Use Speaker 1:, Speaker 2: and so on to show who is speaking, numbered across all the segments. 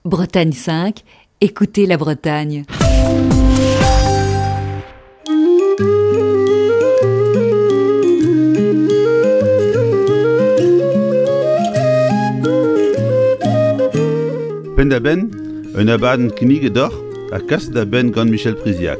Speaker 1: Bretagne 5, écoutez la Bretagne.
Speaker 2: Ben da ben, un abaden knigedor a kas da ben gant Michel Priziac.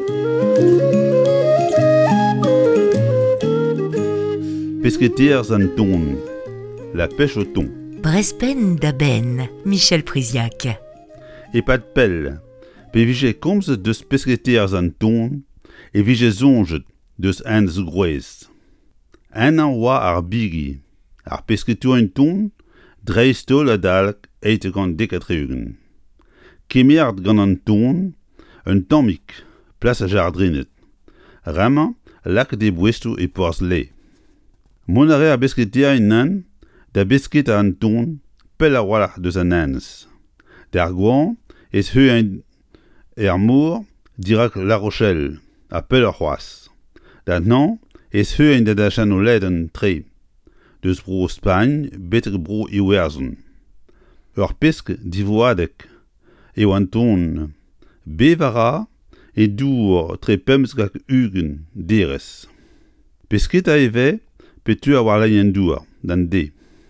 Speaker 2: Pesquetiers an ton, la pêche au thon.
Speaker 3: Brespen da ben, Michel Priziac.
Speaker 2: E pas de pell, pe vije komz deus pesquetiers an ton, e vije zonjet deus ans grouez. Un an oa ar bigi, ar pesketur un ton, dreistol a dalk eite gant dekatreugent. Kemiard gant an ton, un tammik, plas a jardrinet. Rama, lak de bouestou e porz le. Monare a besketia en nan, da besket an ton, pel a walach deus an ans. Der gouan, es heu en mour, dirak La Rochelle, a pel a c'hoaz. Da nan, es heu en da dachan o led an tre. Deus bro Spagne, betek bro Iwerzon. Ur pesk divoadek, eo an ton, bevara e dour tre pems gak ugen deres. Pesket a eve, petu a war laien dour, dan de.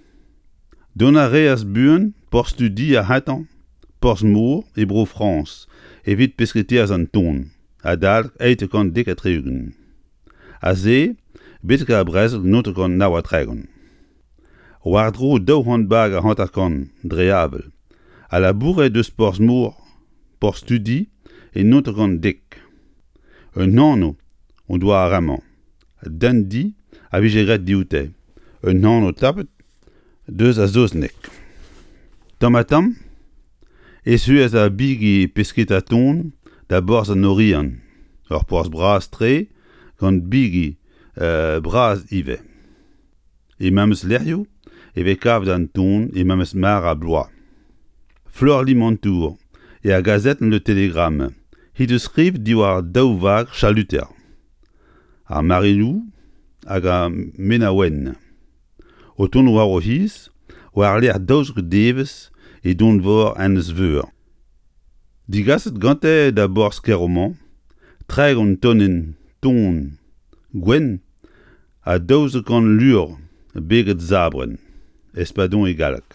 Speaker 2: Dona reas buen, por studi a hatan, porz mour e bro France, evit pesketiaz an ton, a dal eite kant dekatreugent. A ze, betek a brezel note kant nawatregon. War dro daouhant bag a hantakan, dreavel. A la bourre deus porz mour, por studi, e note kant dek. Un anno, on doa a raman. Dan di, a vijeret dioute. Un anno tapet, deus a zoznek. Tamatam, esu ez a bigi pesket a ton, da borz an orian. Ur porz braz tre, gant bigi braz ive. E mameus lerioù, eve kav d'an ton e mameus mar a bloa. Fleur limantour, e a gazet le telegram. Hit eus skriv diwar daou vag chaluter. Ar marilou hag a menaouen. O ton war o his, war ler daouzk devezh e don vor an eus veur. Digaset gante da borz keroman, treg on tonen ton gwen a daouzek an lur beget zabren, espadon e galak.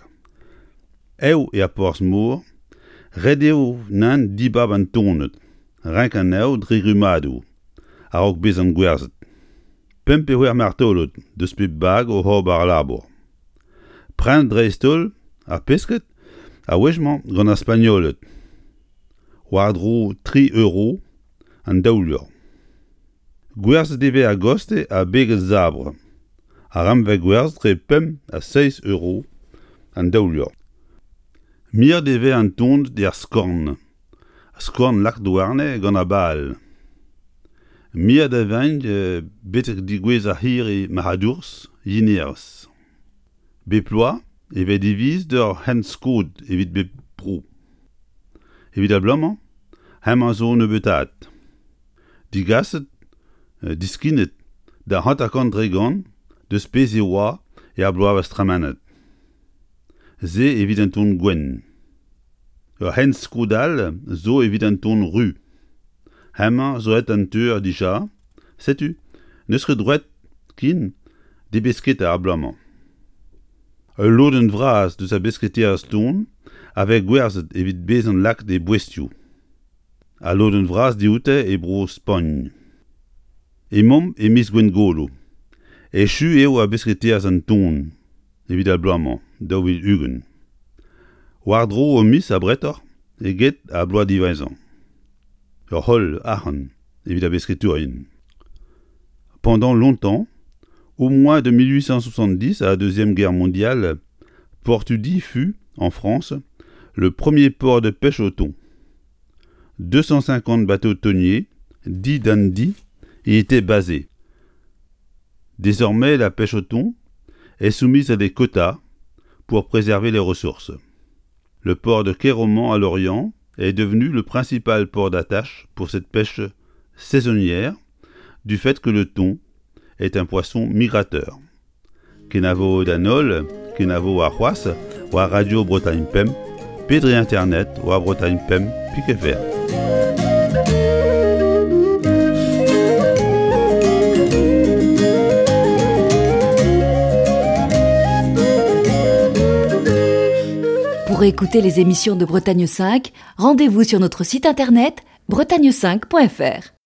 Speaker 2: Eo e a porz mour, redeo nan dibab an tonet, rank an eo drigrumadou, a rok bez an gwerzet. Pempe wer martolot, deus pe bag o hor bar labor. Pren dreistol, a pesket, a wejman gant a spagnolet. Wardro 3 euro, an daoulur. Gwerzet eve a goste a beget zabre. A ramve gwerzet tre pem a 6 euro, an daoulur. Mir deve an tond der skorn. Skorn lak douarne gant a bal. Mir da veind betek digwez a hir e mahadours, yineers. Beploa, eve diviz d'ur hen skod evit be pro. Evit a blaman, hem a zo ne betat. Digaset, diskinet, da hantakant dregan, deus pez e oa e a bloa stramanet. Ze evit an ton gwen. Ur hen skodal zo evit an ton ru. Hema zo et an teur dija, setu, neus ket drouet kin de besket a ablaman. Ur loden vraz deus a besketier a ston, avek gwerzet evit bez an lak de bouestiou. A loden vraz dioute e bro Spagne. E mom e mis gwen golo. E chu eo a besketier an ton, evit a blaman, daou vil ugen. Wardro o mis a bretor, e get a bloa divaizan. Ur hol ahan, evit a besketurien. Pendant longtemps, au mois de 1870, à la Deuxième Guerre mondiale, Port-Tudy fut, en France, le premier port de pêche au thon. 250 bateaux tonniers, dits dandy, y étaient basés. Désormais, la pêche au thon est soumise à des quotas pour préserver les ressources. Le port de Kéroman à l'Orient est devenu le principal port d'attache pour cette pêche saisonnière, du fait que le thon est un poisson migrateur. Kenavo danol, kenavo a c'hoaz, ou a Radio Bretagne Pem, Pédri Internet ou à bretagnepem.fr.
Speaker 1: Pour écouter les émissions de Bretagne 5, rendez-vous sur notre site internet bretagne5.fr.